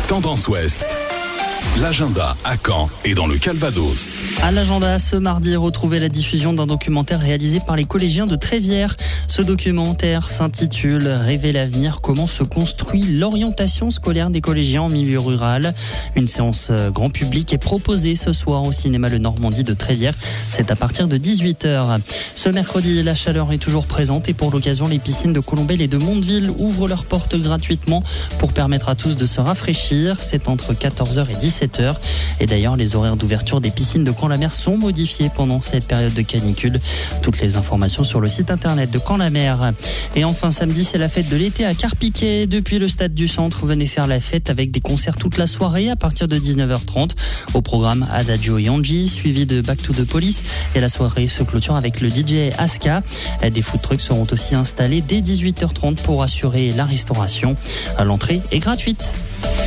Tendance Ouest. L'agenda à Caen et dans le Calvados. À l'agenda, ce mardi, retrouvez la diffusion d'un documentaire réalisé par les collégiens de Trévières. Ce documentaire s'intitule « Rêver l'avenir, comment se construit l'orientation scolaire des collégiens en milieu rural ». Une séance grand public est proposée ce soir au cinéma Le Normandie de Trévières. C'est à partir de 18h. Ce mercredi, la chaleur est toujours présente et pour l'occasion, les piscines de Colombelle et de Mondeville ouvrent leurs portes gratuitement pour permettre à tous de se rafraîchir. C'est entre 14h et 17h. Et d'ailleurs, les horaires d'ouverture des piscines de Caen-la-Mer sont modifiés pendant cette période de canicule. Toutes les informations sur le site internet de Caen-la-Mer. Et enfin, samedi, c'est la fête de l'été à Carpiquet. Depuis le stade du centre, venez faire la fête avec des concerts toute la soirée à partir de 19h30. Au programme Adagio et Angie, suivi de Back to the Police. Et la soirée se clôture avec le DJ Aska. Des food trucks seront aussi installés dès 18h30 pour assurer la restauration. L'entrée est gratuite.